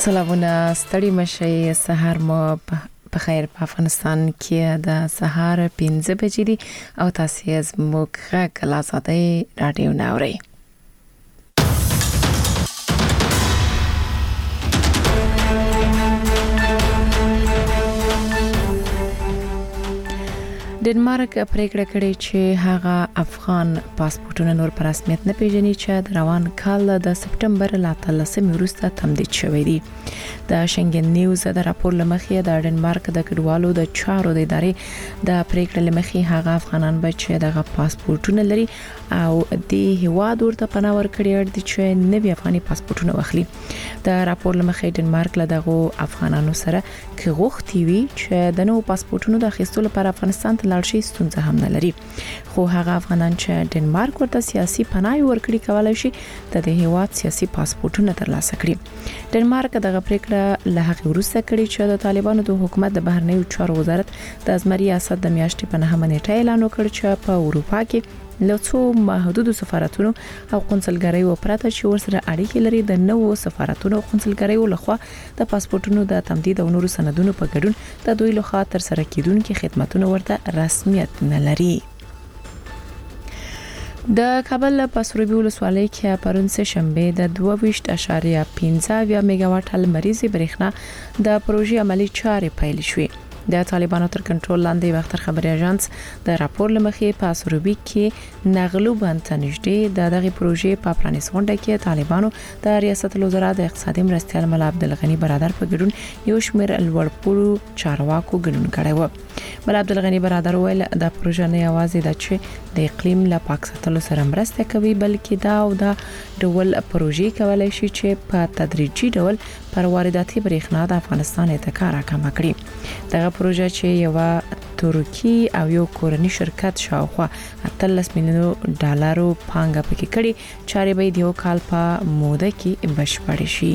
سلامونه ستړي مشي سحر مو په خیر په افغانستان کې د سحر 15 بجې دي او تاسو زموږ غږ لا ساده رادیو ناوري ډنمارک پریکړه کړې چې هغه افغان پاسپورتونه نور په رسمیت نه پیژني چې د روان کال د سپټمبر ل 13 وروسته تمدید شوې دي د شنګن نیوز د راپور لمخې د ډنمارک د کډوالو د چارو د ادارې د پریکړه لمخې هغه افغانان به چې دغه پاسپورتونه لري او د هواد ورته پناه ورکړي دي چې نوي افغاني پاسپورتونه واخلي د راپور لمخې ډنمارک له دغه افغانانو سره کې غوښتي وي چې د نوو پاسپورتونو د اخیستلو لپاره افغانستان ته شي ستونزه هم نه لري خو هغه افغانان چې ډنمارک ورته سیاسي پناه ورکړي کولای شي د هیواد سیاسي پاسپورتونه ترلاسه کړي ډنمارک دغه پریکړه له هغه وروسته کړې چې د طالبانو د حکومت د بهرنیو چارو وزارت د ازمري اسد د میاشتې په 9 نیټه اعلان وکړ چې په اروپا کې له څو محدود سفارتونو او قونسلګریو پرته چې ورسره اړیکې لري د نوو سفارتونو او قونسلګریو لخوا د پاسپورتونو د تمدید او نورو سندونو په ګډون د دوی لخوا تر سره کیدونکو خدماتونو ورته رسمیت نه لري د کابل په سروبي ولسوالۍ کې پرون سه شنبه د 22.15 میگاواټ لمریزي برېښنا د پروژې عملی چارې پیل شوې د طالبانو تر کنټرول لاندې وختر خبري اژانس د راپور لمخې په سروبي کې نغلو باندې نږدې د دغه پروژې په پرانیس غونډه کې طالبانو د ریاست الوزرا د اقتصادي مرستيال ملا عبدالغنی برادر په ګډون یو شمېر لوړپوړو چارواکو ګډون کړی و ملا عبدالغنی برادر ویل د پروژې نه یوازې د چې د اقلیم له پاک ساتلو سره مرسته کوي بلکې دا او د ډول پروژې کولای شي چې په تدریجي ډول پر وارداتي برېښنا د افغانستان اتکا راکم کړي دغه پروژه چې یو ترکی او یو کورنی شرکت شاوخوا 13 میلیون ډالرو پانګه پکې کړي چارې به د یو کال په موده کې بشپړ شي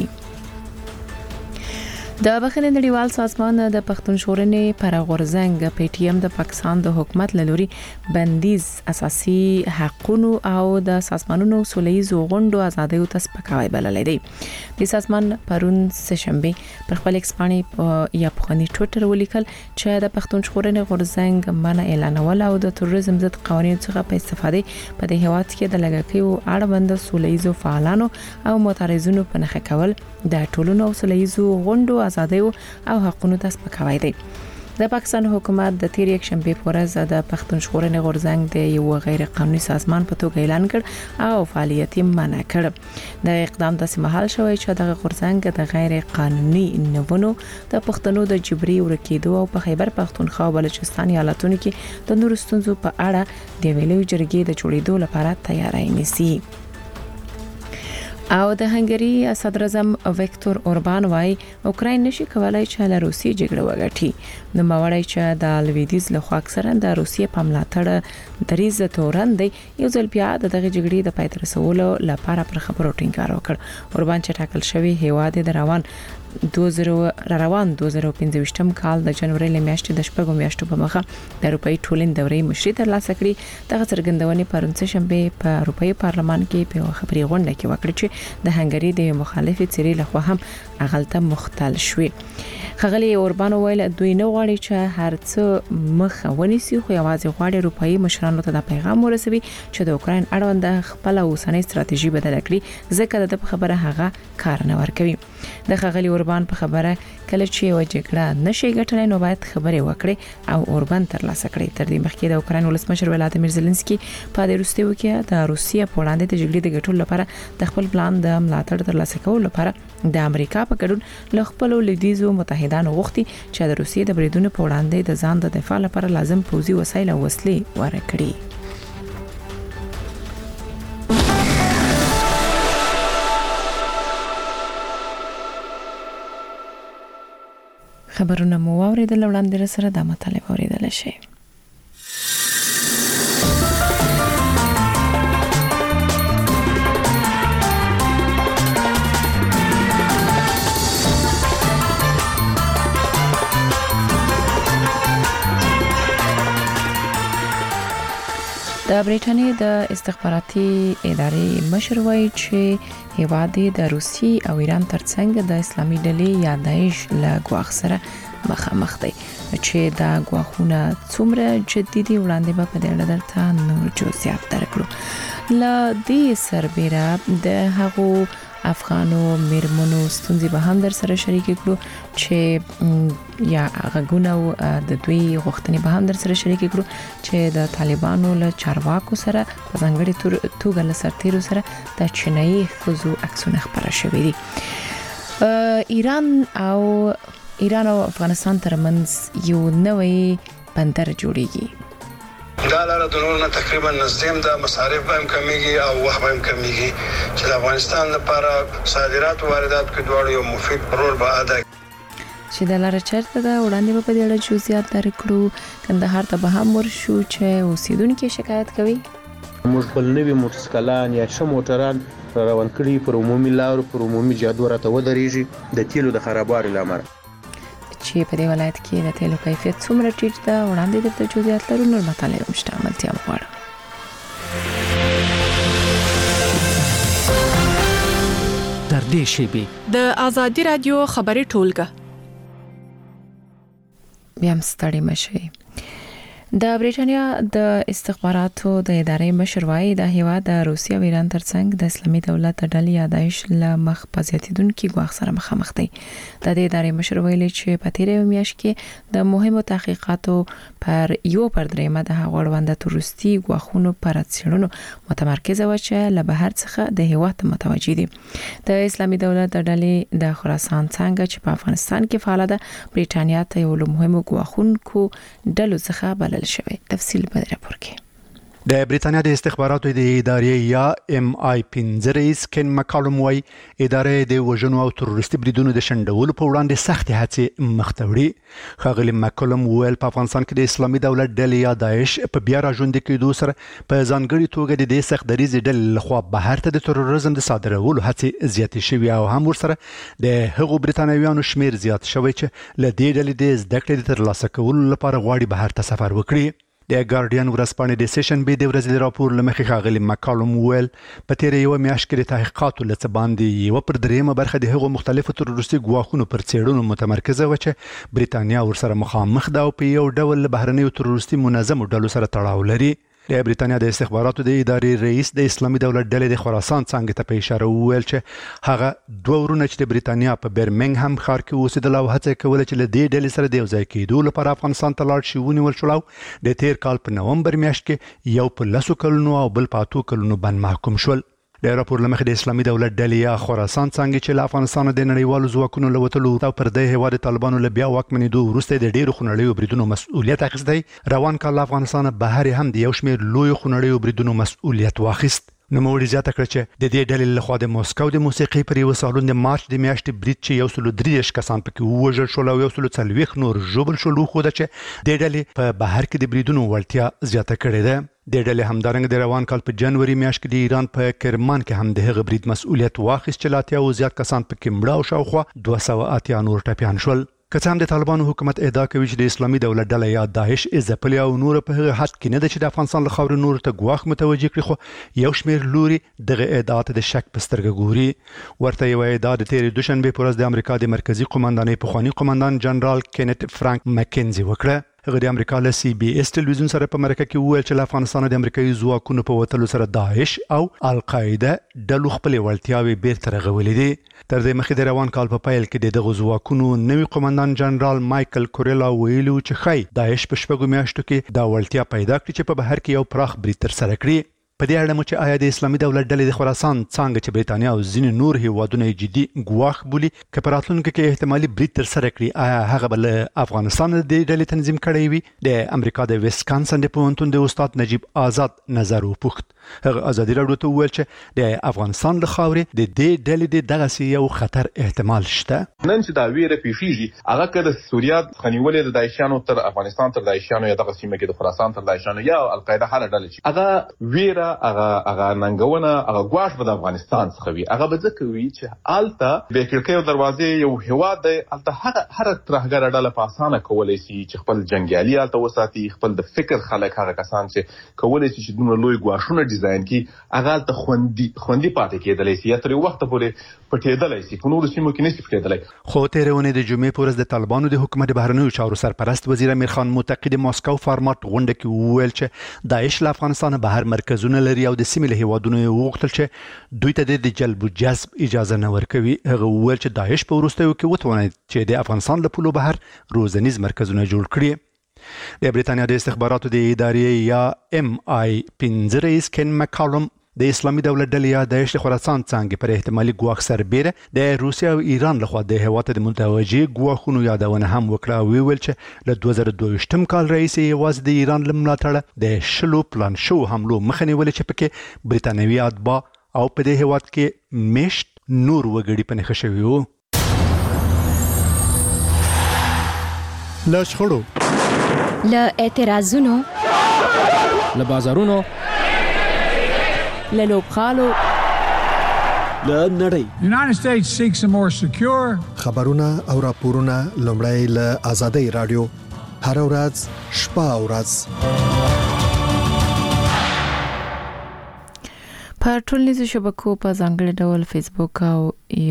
د بخښنې نړیوال سازمان د پښتون ژغورنې پر غورځنګ پی ټی ایم د پاکستان د حکومت لوري بندیز اساسي حقوقو او د سازمانونو سولېزو غونډو ازادۍ او تسپکاوي بللې دي د سازمان پرون سه شنبه پر خپل ایکسپانی یا په ټوئیټر ولیکل چې د پښتون ژغورنې غورځنګ منع اعلانول او د تروریزم ضد قوانینو څخه په استفادې په د هیواد کې د لګښتو اړوند سولېزو فعالانو او معترضونو په نخښه کول د ټولنو سولېزو غونډو ازادۍ او حقوقو ته سپکاوی دی د پاکستان حکومت د تیر یک شنبه پر ورځ د پښتون ژغورنې غورځنګ د یو غیر قانوني سازمان په توګه اعلان کړ او فعالیت منع کړ د اقدام د سمحال شوی چې د غورځنګ د غیر قانوني نوونو د پښتنو د جبري ورکیدو او په خیبر پختونخوا او بلوچستان ایالتونو کې د نورو ستونزو په اړه د ویلو جرګې د جوړېدو لپاره تیاری نیسي او د هنګری صدر اعظم ویکتور اوربان وايي اوکراین نشي کولای چې له روسیې جګړه وګټي نو ماوړی چې د لویدیز له خوا اکثرا د روسیې په ملاتړ دریز تورن دی یو ځل بیا د دغه جګړې د پای ته رسولو لپاره پر خبرو ټینګار وکړ اوربان چې ټاکل شوی هیواد د روان 2015 کال د جنوري میاشتې د شپږو میاشتو په مخه د اروپאי ټولنې دورې مشري ترلاسه کړې دغه څرګندونې پرون سه شنبه په اروپאי پارلمان کې په خبري غونډه کې وکړه چې د هنګری د مخالفت سری لخوا هم اغلطه مختل شوې خغلی اوربان ویل دوی نه غواړي چې هر څه مخ ونیسي خو یوازې غواړي اروپאי مشرانو ته د پیغام ورسوي چې د اوکراین اړوند خپل اوسنۍ ستراتیژي بدل کړي ځکه د خبره هغه کار نه ورکوي د خغلی اوربان په خبره کله چې یو جګړه نشي ګټلای نو باید خبرې وکړي او اوربان ترلاسه کړي تر دې مخکې د اوکراین ولسمشر ولادیمیر زيلنسکي په دې وروستیو کې د روسیې په وړاندې د جګړې د ګټلو لپاره د خپل پلان د ملاتړ ترلاسه کولو لپاره د امریکا په ګډون له خپل لیدیزو متحدانو غوښتي چې د روسیې د بریدونو په وړاندې د ځان د دفاع لپاره لازم پوځي وسایل او وسلې ورکړي خبرونه مو واوریدل وړاندې سره د مطالعه اوریدل شي د د برېټانیا د استخباراتي ادارې مشر وایي چې هیواد د روسي او ایران ترڅنګ د اسلامي ډلې یا داعش له ګواښ سره مخامخ دی چې دا ګواښونه څومره جدي دي وړاندې به په دې اړه درته نور جزئیات درکړو. له دې سربېره د هغو افغانو میرمنو ستونزې به هم در سره شریک کړو چې یا غږونه د دوی غوښتنې به هم در سره شریک کړو چې د طالبانو له چارواکو سره په ځانګړي توګه له سرتیرو سره د چینایي ښځو عکسونه خپاره شوي دي. ایران او افغانستان ترمنځ یو نوې بندر جوړیږي. دا لاره د نورو نه تقریبا نزدیم د مصارف به هم کمیږي او وخت به هم کمیږي چې د افغانستان لپاره صادرات او واردات کې دواړو یو مفید رول به ادا کړي. چې د لاره چرته دا وړاندې به په دې اړه جزئیات درکړو. کندهار ته به هم ورشو چې اوسیدونکو شکایت کوي موږ بل نوی موټرسایکلان یا ش موټران روان کړي پر عمومي لارو پر عمومي جادو راته ودرېږي د تیلو د خرابوالي لامل چې په دې ولایت کې د تیلو کیفیت څومره ټیټ ده. وړاندې د جزئیات لرو نور مطالعه هم شته عملتیا غواړم. تر دې شیبې د آزادي رادیو خبري ټولګه بیا هم ستړي مشي. د برېټانیا د استخباراتو د ادارې مشر وایي د هیواد د روسیې او ایران ترڅنګ د اسلامي دولت ډلې یا داعش له مخ په زیاتیدونکو ګواښ سره مخامخ دي. د دې ادارې مشر ویلي چې په تیرې میاشت کې د مهمو تحقیقاتو پر یو پر درېمه د هغو اړوند تروریستي ګواښونو پر څېړنو متمرکز و چې له بهر څخه د هیواد متوجي دي. د اسلامي دولت ډلې د خراسان څنګه چې په افغانستان کې فعال ده برېټانیا ته یو له مهمو ګواښونکو ډلو څخه بلل شوی. تفصیل په راپور کې. د برېټانیا د استخباراتو د ادارې یا MI5 رئیس کین مکالم وایي ادارې د وژنو او تروریستي بریدونو د شنډولو په وړاندې سختې هڅې مخته وړي. ښاغلي مکالم ویل په افغانستان کې د اسلامي دولت ډلې یا داعش په بیا راژوندي کېدو سره په ځانګړي توګه د دې سخت دریځ ډلې لخوا بهر ته د تروریزم د صادرولو هڅې زیاتې شوي او هم ورسره د هغو برېټانویانو شمیر زیات شوی چې له دې ډلې د زده کړې د ترلاسه کولو لپاره غواړي بهر ته سفر وکړي. د ګارډین ورځپاڼې د سیشن بي د ورځې د راپور لمخې ښاغلي مکالم ویل په تیرې یو میاشت کې د تحقیقاتو لڅ باندې یو پر درېمه برخه د هغو مختلفو تروریستي ګواښونو پر څېړنو متمرکزه و چې برېټانیا ورسره مخامخ ده او په یو ډول بهرنیو تروریستي منظمو ډلو سره تړاو لري. د برېټانیا د استخباراتو د ادارې رئیس د اسلامي دولت ډلې د خراسان څنګه ته په اشاره وویل چې هغه دوه ورونه چې د برېټانیا په برمنګهم ښار کې اوسېدل او هڅه کوله چې له دې ډلې سره د یو ځای کېدو لپاره افغانستان ته لاړ شي ونیول شول او د تیر کال په نومبر میاشت کې یو په 10 کلونو او بل په 8 کلونو باندې محکوم شول. د راپور لمخې د اسلامي دولت ډلې یا خراسان څنګه چې له افغانستان د نړیوالو ځواکونو له وتلو او پر دې هیواد طالبانو له بیا واکمنېدو وروسته د ډېرو خونړیو بریدونو مسؤلیت اخیستی. روان کال افغانستان بهر هم د یو شمېر لوی خونړیو بریدونو مسؤلیت واخیست. نوموړي زیاته کړه چې د دې ډلې لخوا د موسکو د موسیقي پر یو سالون د مارچ د میاشتې برید چې 133 کسان پکې ووژل شول او 140 نور ژوبل شول خو د چې د ډلې په بهر کې د بریدونو وړتیا زیاته کړې ده. د ډلې همدارنګه د روان کال په جنوري میاشت کې د ایران په کرمان کې هم د هغه برید مسؤلیت واخیست چې لاتیا او زیات کسان پکې مړه او شاوخوا 280 نور ټپیان شول. که څه هم د طالبانو حکومت ادعا کوي چې د اسلامي دولت ډله یا داعش ځپلې او نور په هغه حد کې نه ده چې د افغانستان له خاورې نور ته ګواښ متوجه کړي خو یو شمېر لوري دغه ادعا ته د شک په سترګه ګوري. ورته یو ادعا د تیرې دوشنبې په ورځ د امریکا د مرکزی قومندانۍ پخوانی قومندان جنرال کینیت فرانک مکنزي وکړه. هغه د امریکا له CBS ټلویزیون سره په مرکه کې وویل چې له افغانستان د امریکایي ځواکونو په وتلو سره داعش او القاعده ډلو خپلې وړتیاوې بیرته رغولې دي. تر دې مخکې د روان کال په پیل کې دغه ځواکونو نوی قومندان جنرال مایکل کورلا ویلو چې خای داعش په شپږو میاشتو کې دا وړتیا پیدا کړې چې په بهر کې یو پراخ برید تر سره کړي. په دې اړه مو چې آیا د اسلامي دولت ډلې د خراسان څنګه چې برېټانیا او ځینې نور هیوادونه جدي ګواښ بولي که په راتلونکي کې احتمالي برید تر سره کړي آیا هغه بل افغانستان د ډلې تنظیم کړی وي؟ د امریکا د ویسکانسن د پوهنتون د استاد نجیب آزاد نظر وپوښت. هغه ازادي راډیو ته وویل چې د افغانستان له خاورې د دې ډلې د دغسې یو خطر احتمال شته. نن چې دا ویره پیښیږي هغه که د سوریه خنیولې د داعشانو تر افغانستان تر داعشانو یا دغه سیمه کې د خراسان تر داعشانو یا القاعده هر ډله چې هغه ویره هغه ننګونه هغه ګواښ به د افغانستان څخه وي. هغه به ځکه وي چې آلته به کړکۍ دروازې یو هیواد دی، آلته هر ترهګر ډله په اسانه کولای شي چې خپل جنگیالي آلته وساتي، خپل د فکر خلک هغه کسان چې کولای شي چې دومره لوی ګواښونه ډیزاین کړي هغه آلته خوندي پاتې کېدلی شي یا تر یو وخته پورې پټېدلی شي، په نورو سیمو کې نشي پټېدلی. خو تېرې اونۍ د جمعې په ورځ د طالبانو د حکومت بهرنیو چارو سرپرست وزیر امیر خان متقي د ماسکو فارمات غونډه کې وویل چې داعش له افغانستان بهر مرکزونه لري او د سیمې له هیوادونو یې وغوښتل چې دوی ته د جلب و جذب اجازه نه ورکوي. هغه وویل چې داعش په وروستیو کې وتوانید چې د افغانستان له پولو بهر روزنیز مرکزونه جوړ کړي. د بریتانیا د استخباراتو د ادارې یا MI5 رئیس کین مکالم د اسلامي دولت ډلې یا داعش د خراسان څنګه پر احتمالي ګواښ سربېره د روسیا او ایران لخوا د هیواد د متوجه ګواښونو یادونه هم وکړه او ویل چې له 2022 کال رئیس یوازې د ایران لملاتړ د شلو پلان شو حملو مخه نیولې چې پکې بریتانوي اتباع او په دې هیواد کې میشت نور وګړي په نښه شوي وو. له شخړو، له اعتراضونو، له بازارونو، له لوبغالو، له نړۍ. United States seeks a more secure. خبرونه او راپورونه لومړی له آزادۍ رادیو هر ورځ شپه او ورځ په ټولنیزو شبکو په ځانګړي ډول فیسبوک او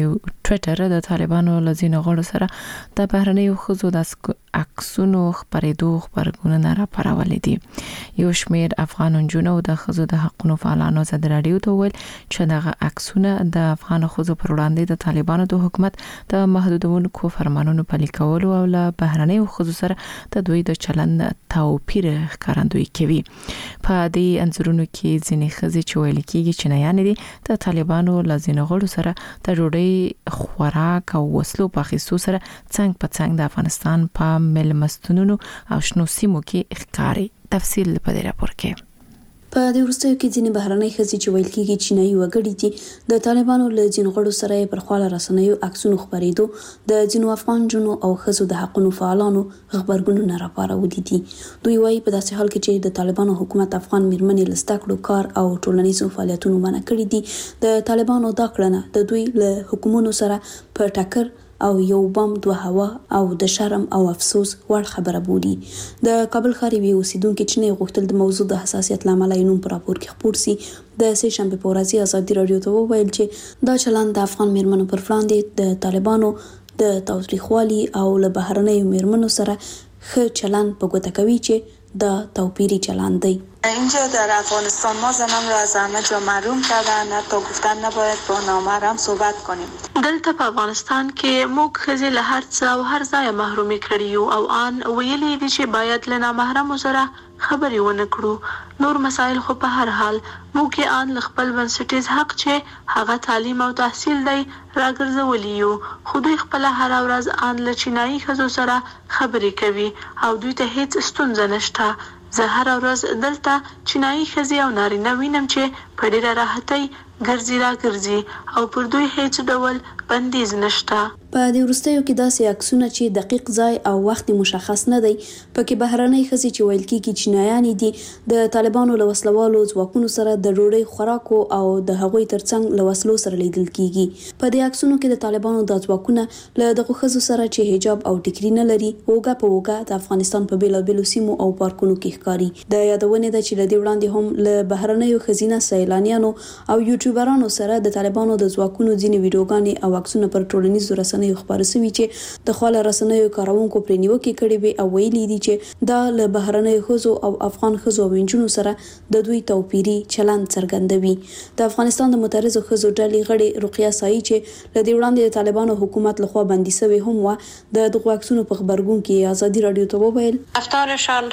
ټویټر د طالبانو له ځینو غړو سره د بهرنیو ښځو د عکسونو خپرېدو خبرونه راپارولې دي. یو شمېر افغان نجونو د ښځو د حقوقو فعالانو ازادي راډیو ته وویل چې دغه عکسونه د افغان ښځو پر وړاندې د طالبانو د حکومت د محدودونکو فرمانونو پلي کولو او له بهرنیو ښځو سره د دوی د چلند توپیر ښکارندویي کوي. په دې انځورونو کې ځینې ښځې چې ویل کېږي چې نه دي د طالبانو له ځینو غړو سره د ډوډۍ خوراک او وسلو په اخیستو سره څنګ په څنګ د افغانستان په ملمستونونو او شنو سیمو کې ښکاري. تفصیل په دې راپور کې. په دې وروستیو کې ځینې بهرنۍ ښځې چې ویل کېږي چینایي وګړي دي د طالبانو له ځینو غړو سره پر خواله رسنیو عکسونو خپرېدو د ځینو افغان جنو او ښځو د حقوقو فعالانو خبرګونونه راپارولي دي. دوی وايي په داسې حال کې چې د طالبانو حکومت افغان میرمنې له زده کړو، کار او ټولنیزو فعالیتونو منع کړي دي، د طالبانو دا کړنه د دوی له حکومتونو سره په ټکر او یو بم دوه هوا او د شرم او افسوس وړ خبره بولي. د کابل ښار یوې اوسیدونکو چې نه غوښتل د موضوع د حساسیت لامل یې نوم پر راپور کې خپور سي د سه شنبه په ورځ ازادي راډیو ته وویل چې دا چلند د افغان میرمنو پر وړاندې د طالبانو د تاوتریخوالي او له بهرنیو میرمنو سره ښه چلند په ګوته کوي چې دا توپیری چلند دی. اینجا در افغانستان ما زنان را از همه جا محروم کردن، حتی گفتن نباید با نامحرم صحبت کنیم. دلته په افغانستان کې موږ ښځې له هر څه او هر ځای محرومي کړي یو او ان ویلي دي چې باید له نامحرمو سره خبرې ونه کړو. نور مسایل خو په هر حال موږ یې ان له خپل بنسټیز حق چې هغه تعلیم او تحصیل دی راګرځولی یو، خو دوی خپله هره ورځ ان له چینایي ښځو سره خبرې کوي او دوی ته هیڅ ستونزه نشته. زه هره ورځ دلته چینایي ښځې او نارینه وینم چې په ډېره راحتۍ ګرځي را ګرځي او پر دوی هیڅ ډول بندیز نشته. په دې وروستیو کې داسې عکسونه چې دقیق ځای او وخت مشخص نه دی پکې بهرنۍ ښځې چې ویل کېږي چینایانې دي د طالبانو له وسلوالو ځواکونو سره د ډوډۍ خوراکو او د هغوی ترڅنګ له وسلو سره لیدل کېږي. په دې عکسونو کې د طالبانو د ځواکونه له دغو ښځو سره چې حجاب او ټیکري نه لري اوږه په اوږه د افغانستان په بیلابیلو سیمو او پارکونو کې ښکاري. د یادونې ده چې له دې وړاندې هم له بهرنیو ښځینه سیلانیانو او یوټیوبرانو سره د طالبانو د ځواکونو ځینې ویډیوګانې او عکسونه پر ټولنیزو رسنیو خپاره شوي چې د خواله رسنیو کاروونکو پرې نیوکې کړې وي او ویلي دي چې دا له بهرنیو ښځو او افغان ښځو او نجونو سره د دوی توپیري چلند څرګندوي. د افغانستان د معترضو ښځو ډلې غړي رقیه سایي چې له دې وړاندې د طالبانو حکومت لخوا بندي شوی هم و د دغو عکسونو په خبرګون کې ازادي راډیو ته وویل رفتارشان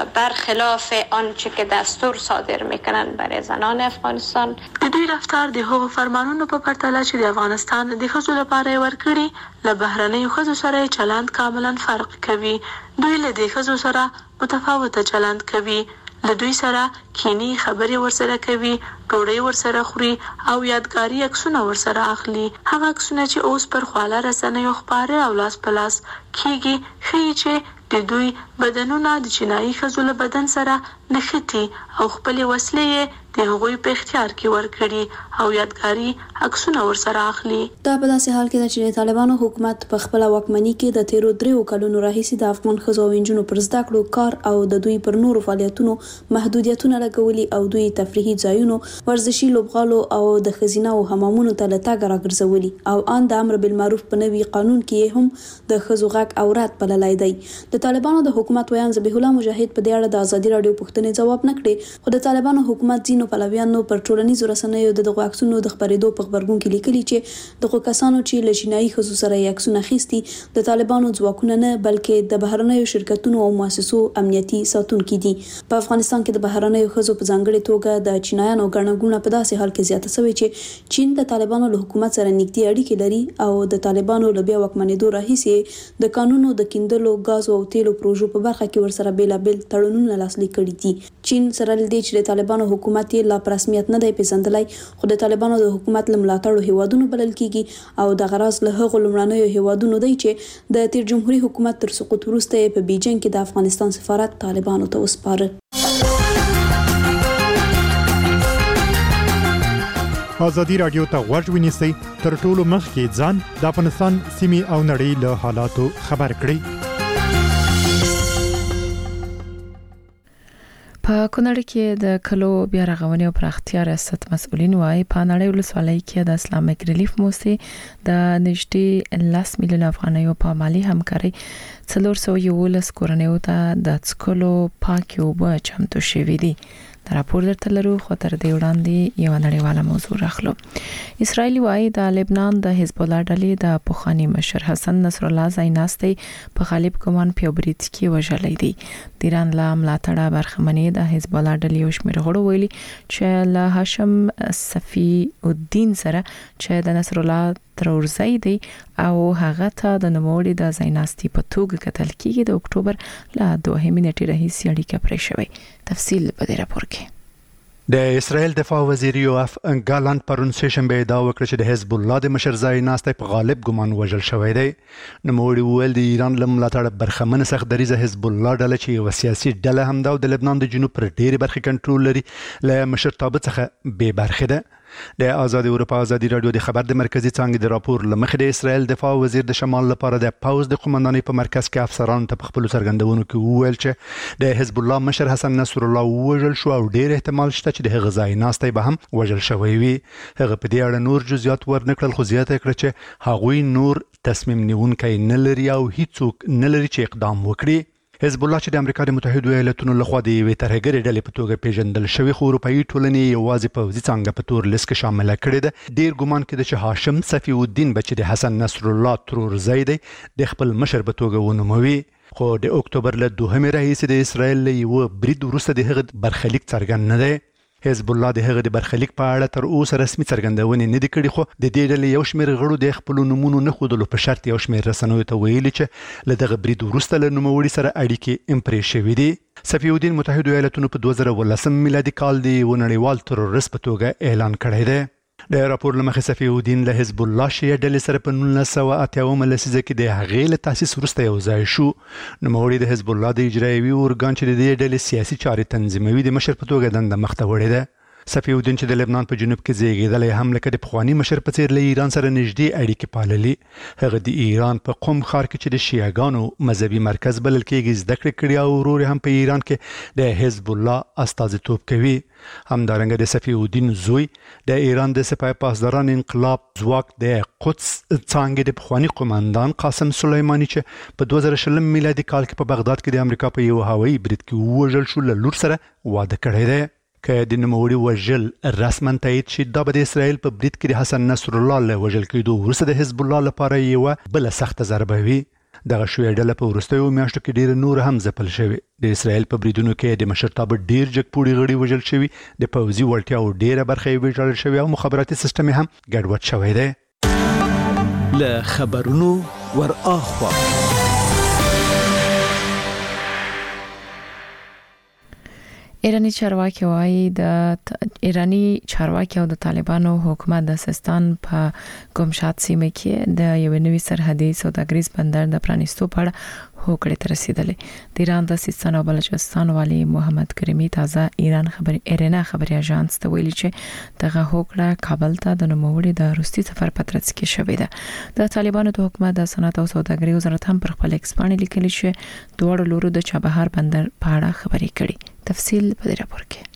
برخلاف آنچه که دستور صادر میکنن برای زنان افغانستان. د دوی رفتار د هغو فرمانونو په پرتله چې د افغانستان د ښځو لپاره ورکړي له بهرنیو ښځو سره چلند کاملا فرق کوي. دوی له دې ښځو سره متفاوته چلند کوي، له دوی سره کینی خبرې ورسره کوي، ډوډۍ ورسره خوري او یادګاري عکسونه ورسره اخلي. هغه عکسونه چې اوس پر خواله رسنیو خپاره او لاس په لاس کیږي ښیي چې د دوی بدنونه د چینایي ښځو له بدن سره نښتي او خپلې وسلې یې د هغوی په اختیار کې ورکړي او یادګاري عکسونه ورسره اخلي. دا په داسې حال کې چې طالبانو حکومت په خپل واکمنۍ کې د تیرو 3 کلونو راهیسې د افغان ښځو او نجونو پر زده کړو کار او د دوی پر نورو فعالیتونو محدودیتونه لګولي او دوی تفریحي ځایونو ورزشي لوبغالو او د خزینه او حمامونو ته لټاګ راګرځولي او ان د امر بالمعروف په نوي قانون کې هم د ښځو غږ اورات بللای دی. د طالبانو د حکومت ویان ذبیح الله مجاهد په دې اړه د ازادي رادیو پوښتنې ځواب نکړي، خو د طالبانو حکومت ځینو پلویانو پر ټولنیزو رسنیو دغه عکسونو د خبرېدو په خبرګون کې لیکلي چې دغه کسانو چې له جنایي ښځو سره عکسونه اخیستي د طالبانو ځواکونه نه بلکې د بهرنیو شرکتونو او مؤسسو امنیتي ساتونکي دي. په افغانستان کې د بهرنیو ښځو په ځانګړي توګه د چینایانو ګڼګونه په داسې حال کې زیاته شوې چې چین د طالبانو له حکومت سره نږدې اړیکې لري او د طالبانو له بیا واکمنېدو راهیسې د قانونو د کیندلو غاز او تیلو پروژو په برخه کې ورسره بیلابل تړونونه لاسلیک کړي دي. چین سره لدې چې د طالبانو حکومت یې لا په رسمیت نه دی پیژندلی، خو د طالبانو د حکومت له ملاتړو هیوادونو بلل کیږي او د غراض له هغو لومړنیو هیوادونو دی چې د تیر جمهوریت حکومت تر سقوط وروسته په بیجینګ کې د افغانستان سفارت طالبانو ته وسپاره. ازادي رادیو ته غوږ ونیسئ، تر ټولو مخکې ځان د افغانستان سیمې او نړۍ له حالاتو خبر کړئ. په کونړ کې د کلو بیا رغونې او پراختیا ریاست مسؤلین وايي په نړۍ ولسوالۍ کې د اسلامک ریلیف موسسې د نږدې 10 میلیون افغانیو په مالی همکاري 411 کورنیو ته د څکلو پاکي اوبه چمتو شوې دي. دا راپور درته لرو، خو تر دې وړاندې یو نړیواله موضوع راخلو. اسرائیل وايي د لبنان د حزب الله ډلې د پخوانی مشر حسن نصر الله زایناستي په غالب ګمان په برید کې وژلې دي. د ایران له ملاتړه برخمنې د حزب الله ډلې یو شمېر غړو ویلي چې له هاشم صفی الدین سره چې د نصر الله ترورزی دی او هغه ته د نوموړي د زایناستي په توګه کتل کېږي د اکتوبر له 2 نیټې راهیسې اړیکه پرې شوې. تفصیل په دې راپور کې. د اسرائیل دفاع وزیر یوآف ګالانت پرون سهشنبه دا وکړه چې د حزب الله د مشر زایناستي په غالب ګمان وژل شوی دی. نوموړي وویل د ایران له ملاتړه برخمنه سختدریزه حزب الله ډله چې یو سیاسي ډله هم ده او د لبنان د جنوب پر ډېرې برخې کنټرول لري له مشرتابه څخه بې برخې ده. د آزاد اروپا ازادي رادیو د خبر د مرکزی څنګه د راپور لمخې د اسرائیل دفاع وزیر د شمال لپاره د پاوز د قومندانۍ په مرکز کې افسرانو ته په خپل څرګندونو کې وویل چې د حزب الله مشر حسن نصر الله وژل شو او ډېر احتمال شته چې د هغه ځایناستي به هم وژل شوی وي. هغه په دې اړه نور جزئیات ورنکړل، خو زیاته کړه چې هغوی نور تصمیم نیونکی نه لري او هیڅوک نه لري چې اقدام وکړي. حزب الله چې د امریکا د متحده ایالاتونو لخوا د یوې ترهګرې ډلې په توګه پیژندل شوی، خو اروپایي ټولنې یوازې پوځي څانګه په تور لیست کې شامله کړې ده. ډیر ګمان کېده چې هاشم صفی الدین بچی د حسن نصر الله ترورزی دی د خپل مشر په توګه ونوموي، خو د اکتوبر له 2 راهیسې د اسرائیل له یو برید وروسته د هغه برخلیک څرګند نه دی. حزب الله د هغه د برخلیک په اړه تر اوسه رسمي څرګندونې نه دي کړې، خو د دې ډلې یو شمېر غړو د خپل نومونو نه ښودلو په شرط یو شمېر رسنیو ته ویلي چې له دغه برید وروسته له نوموړي سره اړیکې پرې شوې دي. صفی الدین متحده ایالاتونو په 2018 میلادي کال د یو نړیوال ترورست په توګه اعلان کړی دی. د راپور لمخې صفی الدین له حزب الله شیعه ډلې سره په 1980 لسیزه کې د هغې له تاسیس وروسته یو ځای شو. نوموړي د حزب الله د اجرایوي ارګان چې د دې ډلې سیاسي چارې تنظیموي د مشر په توګه دنده مخته وړې ده. صفی الدین چې د لبنان په جنوب کې زیږیدلی هم لکه د پخواني مشر په څیر له ایران سره نږدې اړیکې پاللي. هغه د ایران په قم ښار کې چې د شیعهګانو مذهبي مرکز بلل کېږي زده کړې کړي او ورور هم په ایران کې د حزب الله استازیتوب کوي. همدارنګه د صفی الدین زوی د ایران د سپاه پاسداران انقلاب ځواک د قدس څانګې د پخواني قومندان قاسم سلیمانی چې په 2020 میلادي کال کې په بغداد کې د امریکا په یو هوایي برید کې ووژل شو له لور سره واده کړی دی. که د نوموړي وژل رسما تایید شي، دا به د اسرائیل په برید کې د حسن نصر الله له وژل کېدو وروسته د حزب الله لپاره یوه بله سخته ضربه وي. دغه شویه ډله په وروستیو میاشتو کې ډېره نور هم ځپل شوې. د اسرائیل په بریدونو کې د مشرتابه ډېر جګپوړي غړي وژل شوي، د پوځي وړتیاو ډېره برخه یې ویجاړل شوې او مخابراتي سیستم هم ګډوډ شوی دی. له خبرونو ور اخوا ایرانی چارواکي او د طالبانو حکومت د سیستان په ګمشات سیمه کې د یو نوي سرحدي سوداګریز بندر د پرانیستو په اړه هوکړې ته رسیدلې. د ایران د سیستان او بلوچستان والی محمد کریمی تازه ایران ایرنا خبري اژانس ته ویلي چې دغه هوکړه کابل ته د نوموړي د روسي سفر په ترڅ کې شوې ده. د طالبانو د حکومت د صنعت او سوداګرۍ وزارت هم پر خپل ایکس باندې لیکلي چې دوه لورو د چابهار بندر په اړه خبرې کړي. تفصیل په دې راپور کې.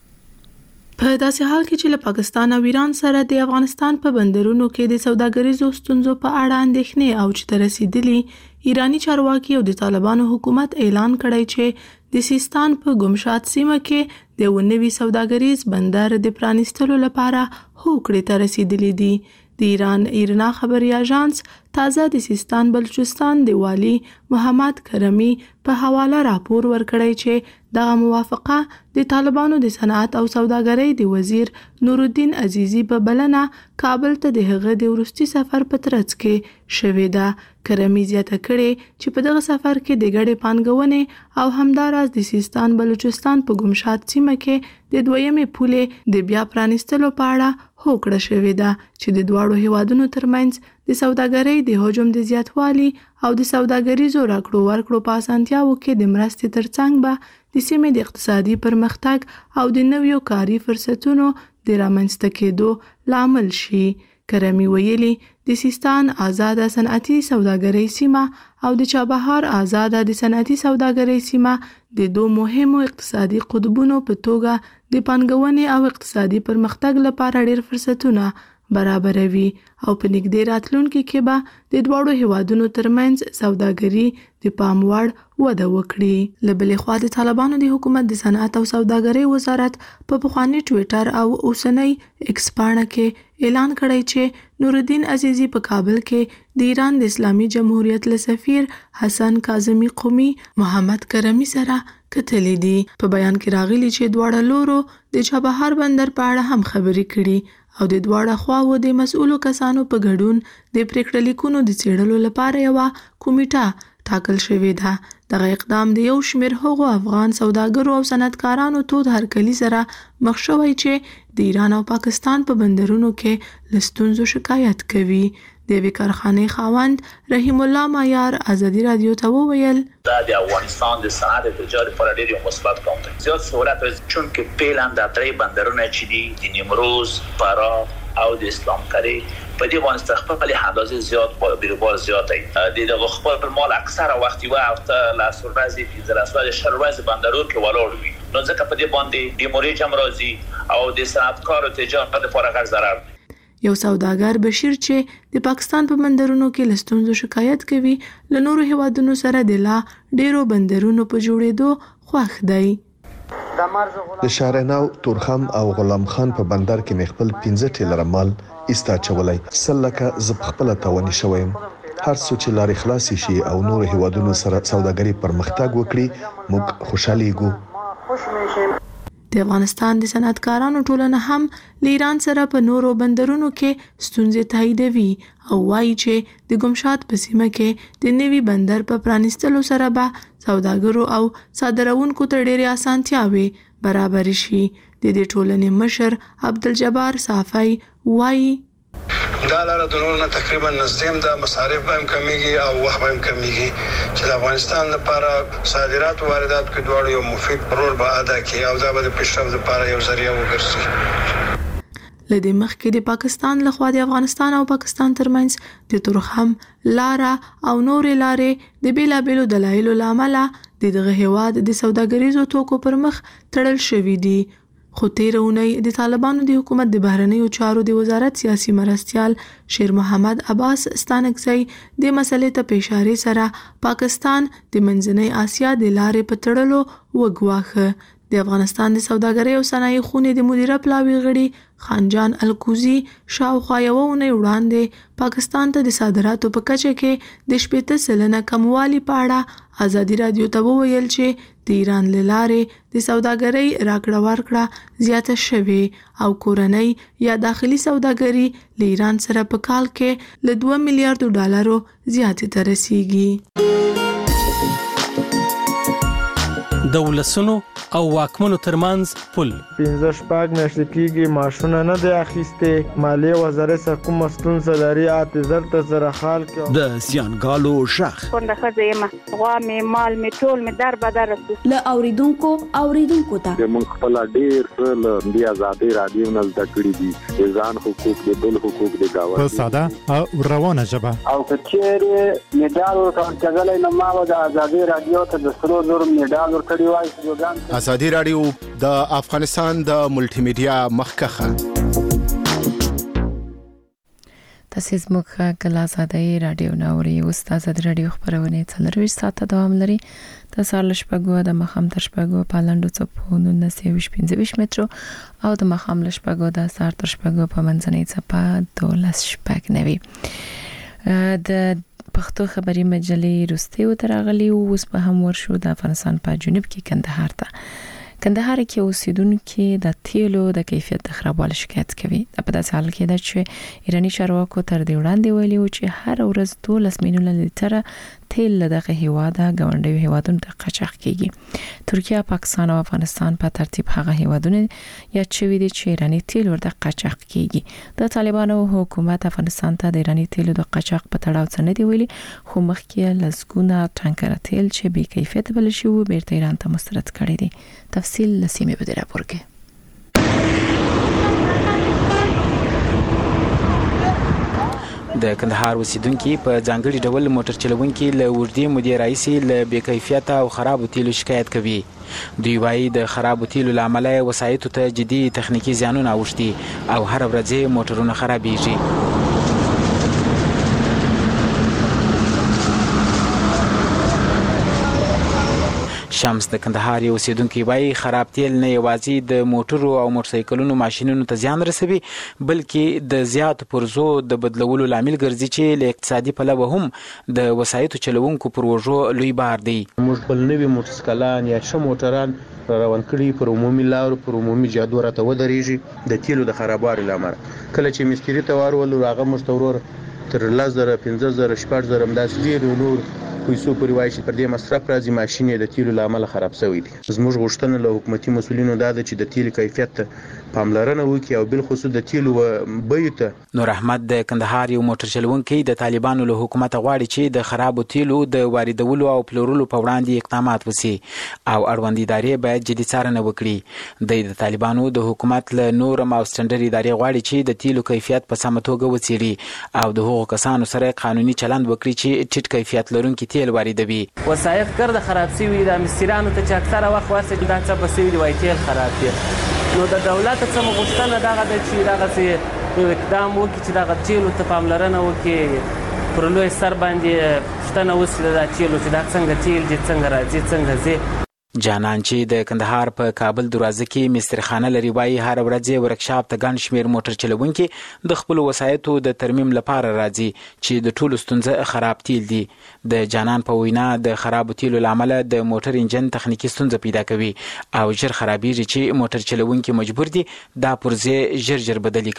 په داسې حال کې چې له پاکستان او ایران سره د افغانستان په بندرونو کې د سوداګریزو ستونزو په اړه اندېښنې او چې رسیدلي، ایرانی چارواکي او د طالبانو حکومت اعلان کړی چې د سیستان په ګمشات سیمه کې د ونوي سوداګریز بندر د پرانیستلو لپاره هوکړې ته رسیدلي دي. د ایران ایرنا خبري اژانس تازه د سیستان بلوچستان د والی محمد کرمی په حواله راپور ورکړی چې دغه موافقه د طالبانو د صنعت او سوداګرۍ د وزیر نورالدین عزیزی په بلنه کابل ته د هغه د ورستي سفر په ترڅ کې شوې ده. کرمی زیاته کړې چې په دغه سفر کې د ګډې پانګونې او همداراز د سیستان بلوچستان په ګمشات سیمه کې د دویمې پولې د بیا پرانیستلو په اړه هوکړه شوې ده چې د دواړو هیوادونو ترمنځ د سوداګرۍ د حجم د زیاتوالي او د سوداګریزو راکړو ورکړو په اسانتیاو کې د مرستې ترڅنګ به د سیمې د اقتصادي پرمختګ او د نویو کاري فرصتونو د رامنځته کېدو لامل شي. کرمی ویلي د سیستان آزاده صنعتي سوداګرۍ سیمه او د چابهار آزاده د صنعتي سوداګرۍ سیمه د دوه مهمو اقتصادي قطبونو په توګه د پانګونې او اقتصادي پرمختګ لپاره ډېر فرصتونه برابروي او په نږدې راتلونکي کې به د دواړو هیوادونو ترمنځ سوداګري د پام وړ وده وکړي. له بلې خوا د طالبانو د حکومت د صنعت او سوداګرۍ وزارت په پخوانی ټویټر او اوسنۍ ایکس پاڼه کې اعلان کړی چې نورالدین عزیزی په کابل کې د ایران د اسلامي جمهوریت له سفیر حسن کاظمی قومي محمد کرمی سره کتلې دي. په بیان کې راغلي چې دواړه لورو د چابهار بندر په اړه هم خبرې کړي او د دواړه خواو د مسؤلو کسانو په ګډون د پریکړه لیکونو د څېړلو لپاره یو کمیټه ټاکل شوې ده. دغه اقدام د یو شمېر هغو افغان سوداګرو او صنعتکارانو تود هرکلي سره مخ شوی چې د ایران او پاکستان په بندرونو کې له ستونزو شکایت کوي. د یوې کارخانې خاوند رحیم الله مایار ازادي رادیو ته وویل دا د افغانستان د صنعت تجارت لپاره ډېر یو مثبت ګام دی. زیات سہولت چون کې پیلان د درې بندرونه چې دي د نیمروز، فراه او د اسلام کری په دې باندې استقبال اندازې زیات بیروبار زیات دی. د خپل مال اکثره وخت یو هفته لا سورازي د رسول شروازي بندرونو کې ولاړ وي. نو ځکه په دې باندې د موري جمرازي او د صنعتکارو تجارت لپاره غیر ضرر دی. یو سوداګر بشیر چې د پاکستان په بندرونو کې لستونزو شکایت کوي، له نورو هیوادونو سره د لا ډیرو بندرونو په جوړېدو خوښ دی. د شارناو، تورخم او غلام خان په بندر کې مخبل 15 ټیلر مال ایستا چولای سلکه زب خپل تاوني شویم. هر څو چې لارې خلاص شي او نور هیوادونو سره سوداګري پرمختګ وکړي موږ خوشالي ګو. د افغانستان د صنعتکارانو ټولنه هم له ایران سره په نورو بندرونو کې ستونزې تاییدوي او وایي چې د ګمشات په سیمه کې د نوي بندر په پرانیستلو سره به سوداګرو او صادروونکو ته ډېرې اسانتیاوې برابر شي. د دې ټولنې مشر عبدالجبار صافی وایي دا لاره د نور نه تقریبا نزدیم د مصارف هم کمیږي او وخت هم کمیږي چې د افغانستان لپاره صادرات او واردات کې دواړو یو مفید رول به ادا کړي او دا به د پیشرفت لپاره یو ذریعہ وګرځي. لدې مخکې د پاکستان لخوا د افغانستان او پاکستان ترمنځ د تورخم لاره او نورې لارې د بیلابیلو دلایلو لامل د دغه هیواد د سوداګریزو توکو پر مخ تړل شوې دي. خو تیره اونۍ د طالبانو د حکومت د بهرنیو چارو د وزارت سیاسي مرستیال شیر محمد عباس ستانکزی د مسلې ته په اشاره سره پاکستان د منځنۍ آسیا د لارې په تړلو وګواښه. د افغانستان د سوداګرۍ او صنایع خونې د مدیره پلاوي غړي خانجان الکوزي شاوخوا یو اونۍ وړاندې پاکستان ته د صادراتو په کچه کې د 80% کموالي په اړه ازادي رادیو ته وویل چې د ایران له لارې د سوداګرۍ راکړه ورکړه زیاته شوې او کورنۍ یا داخلي سوداګري له ایران سره په کال کې له $2 میلیارډ زیاتې ته رسیږي. د ولسونو او واکمنو ترمنځ پل 15 میاشتې کېږي معاشونه نه دی اخیستې مالیې وزارت سره کومه ستونزه لري اعتذار ته سره حال کوي د زیانګالو شخ څنګه خزه ما غوا مې مال مې ټول مې در بدر ل اوریدونکو ته موږ خپل ډیر څه د آزادۍ رادیو نه زده کړی دي ځان حقوق د بل حقوق د گاوند په ساده او روانه ژبه او کچېره میډال ورکړل نه ما د آزادۍ رادیو ته د سرو زر میډال ورکړی وای آزادۍ رادیو د افغانستان د ملټي میډیا مخکخه تاسو زموږ کله آزادۍ رادیو نوري استاد آزادۍ رادیو خبرونه 30 ساعته دوام لري د سهار شپږو د مخام تر شپږو په لاندو چپونو 925 مترو او د مخام شپږو د سهار تر شپږو په منځنۍ چپه 12 شپږ نوي د پښتو خبري مجلې روستي وترغلي او اوس په هم ورشو د افغانستان په جنوب کې کندهار ته کندهار کې اوسیدونکو د تیلو د کیفیت د خرابوالي شکایت کوي په داسې حال کې ده چې ایرانی چارواکو تر دې وړاندې ویلي و چې هر ورځ 12 میلیون لیټر تیل دغه هیواده غونډوي هیوادونو ته قاچاق کیږي ترکیه پاکستان او افغانستان په ترتیب هغه هیوادونه یا چې ویلي چې ایرانی تیل ورته قاچاق کیږي د طالبانو حکومت افغانستان ته د ایرانی تیلو د قاچاق په تړاو څه نه دی ویلي خو مخکې لزګونه ټانکر تیل چې بې کیفیت بل شي و بیرته ایران ته مسترد کړي دي تفصیل لسیمه به راپور کې د کندهار اوسیدونکو په ځانګړي ډول موټر چلوونکي له وړدي مودې راځي له بې کیفیت او خراب تیلو شکایت کوي دوی وايي د خراب تیلو لامل وسایطو ته جدي تخنیکی زیانونه اوښتي او هر ورځ موټرونه خرابېږي شمس د کندهار یو اوسیدونکو وايي خراب تیل نه یوازې د موټرو او موټرسایکلونو ماشينونو ته زیان رسوي بلکې د زیات پرزو د بدلولو لامل ګرځي چې له اقتصادي پلوه هم د وسایطو چلوونکو پر وژو لوی بار دی موږ بل نوي موټرسایکلان یا ش موټران روان کړي پر عمومي لارو پر عمومي جادو راته ودرېږي د تیلو د خرابوالي لامل کله چې مستری ته ورول هغه مستورور تر 10,000 15,000 14,000 همداسې ډېر نور پیسو پورې وایي چې پر دې مصرف راځي ماشین د تیلو لامل خراب شوی دي زموږ غوښتنه له حکومتي مسولینو دا ده چې د تیلو کیفیت ته پاملرنه وکړي او بل خصوص د تیلو بیو ته نور احمد د کندهار یو موټر چلوونکی د طالبانو له حکومت غواړي چې د خراب تیلو د واردولو او پلورلو په وړاندې اقدامات وشي او اړوند ادارې باید جدي څارنه وکړي د طالبانو د حکومت له نور او سټنډر ادارې غواړي چې د تیلو کیفیت په سمه توګه وڅېړي او د هغو کسانو سره قانوني چلند وکړي چې ټیټ کیفیت لرونکي تیل واردوي وسایط ګرد خراب شوي د مستریانو ته چې اکثره وخت ورسې دا څه بسوي دی وای تیل خراب دی نو د دولت څخه غوښتنه دغه د چې دغه اقدام وکړي چې دغه تیلو ته پاملرنه وکړي پر لوی سر باندې پوښتنه وسي د تیلو چې دا څنګه تیل دي څنګه راځي څنګه ځي جانان چې د کندهار په کابل دروازه کې مسترخانه لري وایي هر ورځ ورکشاپ ته ګڼ شمېر موټر چلوونکي د خپلو وسایطو د ترمیم لپاره راځي چې د ټولو ستونزه خراب تیل دي د جانان په وینا د خرابو تیلو لامل د موټر انجن تخنیکی ستونزه پیدا کوي او ژر خرابېږي چې موټر چلوونکي مجبور دي دا پرزې ژر بدل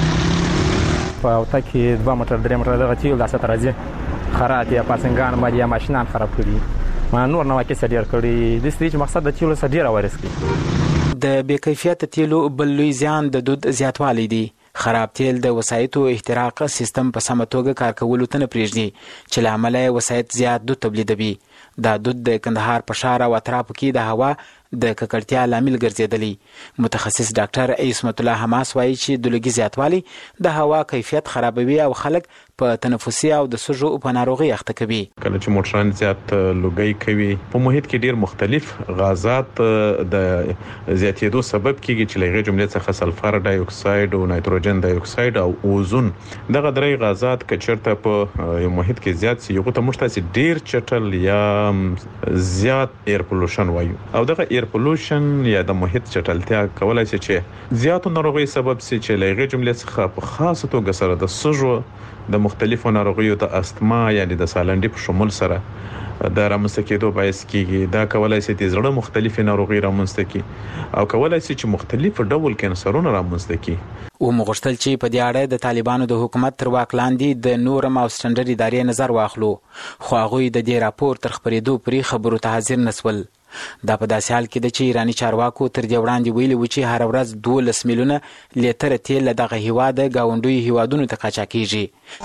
کړي په اوته کې 2 موټر 3 موټر دغه تیل د اساس راځي خراب یا پاسنګان باندې ماشينان خراب کړي ما نور نو کې سړیر کړي د ستې مقصد د تیلو سړیر وارث کړي د بې کیفیت تیلو بل لوی زیان د دود زیاتوالی دی خراب تیل د وسایطو احتراق سیستم په سمه توګه کار کولو ته نه پرېږدي چې له امله وسایط زیات دود تولیدوي دا دود د کندهار په ښار او اطرافو کې د هوا د ککړتیا لامل ګرځېدلی متخصص ډاکټر عصمت الله حماس وایي چې د لوګي زیاتوالی د هوا کیفیت خرابوي او خلک په تنفسي او د سږو په ناروغي اخته کوي کله چې موټران زیات لوګي کوي په محیط کې ډیر مختلف غازات د زیاتېدو سبب کیږي چې لږه جملې څخه سلفر ډای اکساید او نایتروجن ډای اکساید او اوزون دغه درې غازات کچرته په یو محیط کې زیات سي یو ته مشتاسي ډیر چټل یا زیات ایر پولوشن وایو او دغه ایر پولوشن یا د محیط چټلتیا کولای شي چې زیاتو ناروغي سبب سي چې لږه جملې څخه په خاصه توګه سره د سږو د مختلفو ناروغیو د استما یعنی د سالنډي په شمول سره د رامنځته کېدو باعث کیږي دا کولای شي د زړه مختلفې ناروغي رامنځته کړي او کولای شي چې مختلف ډول کینسرونه رامنځته کړي او مغشتل چې په دې اړه د طالبانو د حکومت تر واک لاندې د نورم او سټنډر ادارې نظر واخلو خو هغه د دې راپور تر خبرېدو پرې خبرو ته حاضر نسول دا په داسې حال کې ده چې ایراني چارواکو تر دې وړاندې ویلي و چې هره ورځ 12 میلیونه لیتره تیل له دغه هیواده ګاونډیو هیوادونو ته قاچاقېږي.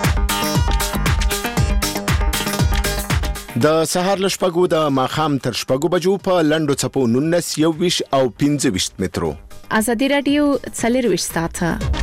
د سهار له شپږو د ماښام تر شپږو بجو په لنډو څپو 19 21 او 25 مترو. ازادي راډیو 24 ساعته